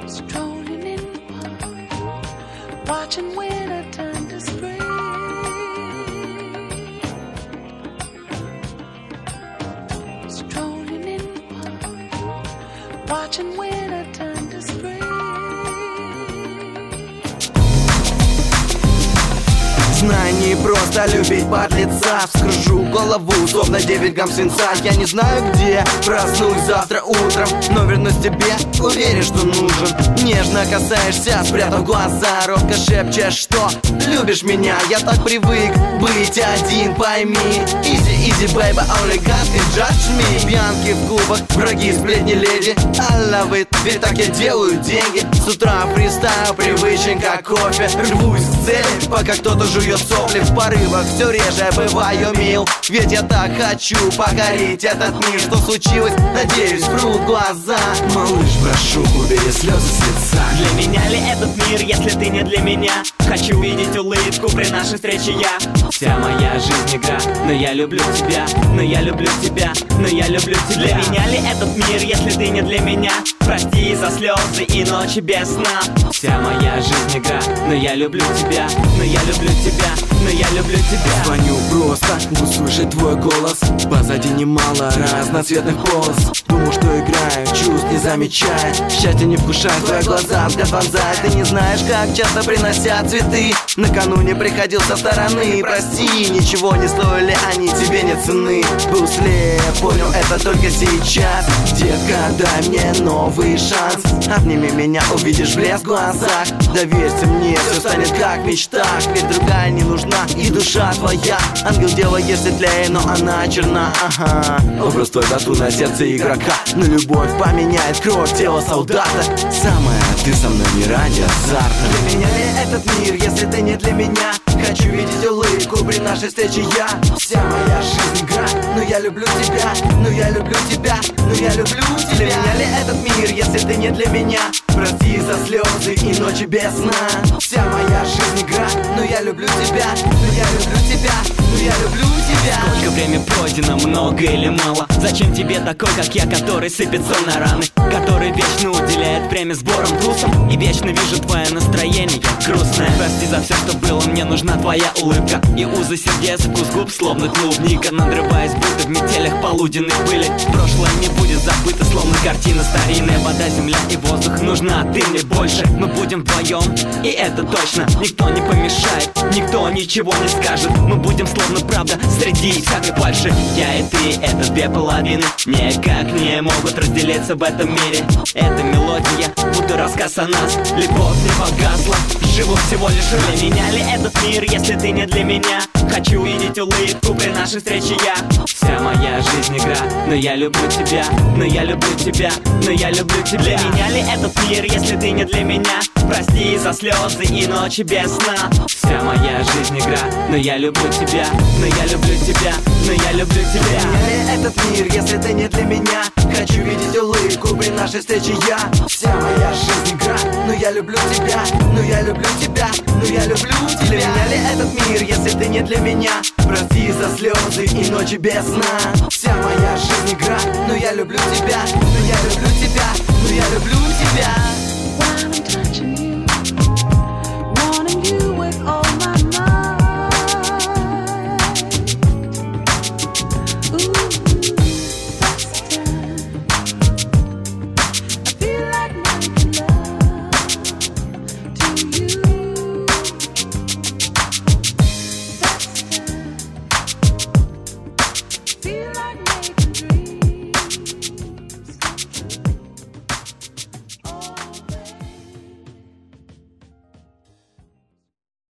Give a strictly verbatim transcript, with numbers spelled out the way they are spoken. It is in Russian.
Strolling in the park, watching winter turn to spring. Strolling in the park, watching winter turn to spring. Знай, не просто любить подлеца. Вскружу голову, словно девять грамм свинца. Я не знаю где, проснусь завтра утром, но вернусь к тебе, уверен, что нужен. Нежно касаешься, спрятав глаза, робко шепчешь, что любишь меня. Я так привык быть один, пойми. Easy, easy, baby, only God can judge me. Пьянки в клубах, враги, сплетни, леди, I love it, ведь так я делаю деньги. С утра фристайл, привычен как кофе. Рвусь к цели, пока кто-то жует сопли. В порывах все реже бываю мил, ведь я так хочу покорить этот мир. Что случилось? Надеюсь, врут глаза. Малыш, прошу, убери слезы с лица. Для меня ли этот мир, если ты не для меня? Хочу видеть улыбку при нашей встрече я. Вся моя жизнь игра, но я люблю тебя, но я люблю тебя, но я люблю тебя. Для меня ли этот мир, если ты не для меня? Прости за слезы и ночи без сна. Вся моя жизнь игра, но я люблю тебя, но я люблю тебя, но я люблю тебя. Звоню просто услышать твой голос. Позади немало разноцветных полос. Думал, что играю, чувств не замечая. Счастье не вкушает, твои глаза взгляд вонзает. Ты не знаешь, как часто приносят цветы. Накануне приходил со стороны. Прости, ничего не стоили, они тебе не цены. Был слеп, понял это только сейчас. Детка, дай мне новый шанс. Обними меня, увидишь блеск в глазах. Доверься мне, все станет как в мечтах. Ведь другая не нужна, и душа твоя. Ангел делает светлее, но она черна. Ага. Образ твой тату на сердце игрока. Но любовь поменяет кровь тела солдата. Самая ты со мной не ради азарта. Для меня ли этот мир, если ты не для меня? Хочу видеть улыбку при нашей встрече я. Вся моя жизнь игра, но я люблю тебя, но я люблю тебя, но я люблю тебя. Для меня ли этот мир, если ты не для меня? Прости за слезы и ночи без сна. Вся моя жизнь игра, но я люблю тебя, но я люблю тебя, но я люблю тебя. Сколько время пройдено, много или мало? Зачем тебе такой, как я, который сыпется на раны? Который вечно уделяет время сборам, трусам. И вечно вижу твое настроение грустное. Прости за все, что было, мне нужна твоя улыбка. И узы сердец, вкус губ, словно клубника. Надрываясь, будто в метелях полуденной пыли. Прошлое не будет забыто, словно картина старинная. Вода, земля и воздух, нужна ты мне больше. Мы будем вдвоем, и это точно. Никто не помешает, никто ничего не скажет. Мы будем словно правда среди всякой фальши. Я и ты, это две половины, никак не могут разделиться в этом мире. Эта мелодия, будто рассказ о нас. Любовь не погасла, живу всего лишь раз. Для меня ли этот мир, если ты не для меня? Хочу видеть улыбку при нашей встрече я. Вся моя жизнь игра, но я люблю тебя, но я люблю тебя, но я люблю тебя. Для меня ли этот мир, если ты не для меня? Прости за слезы и ночи без сна. Вся моя жизнь игра, но я люблю тебя, но я люблю тебя, но я люблю тебя. Для меня ли этот мир, если ты не для меня? Хочу видеть улыбку при нашей встрече я. Вся моя жизнь игра, но я люблю тебя, но я люблю тебя, но я люблю тебя. Для меня ли этот мир, если ты не для меня? Прости за слезы и ночи без сна. Вся моя жизнь игра, но я люблю тебя, но я люблю тебя, но я люблю тебя. While I'm touching you, wanting you with all my might. Ooh, that's the time. I feel like making love to you. That's the time. Feel like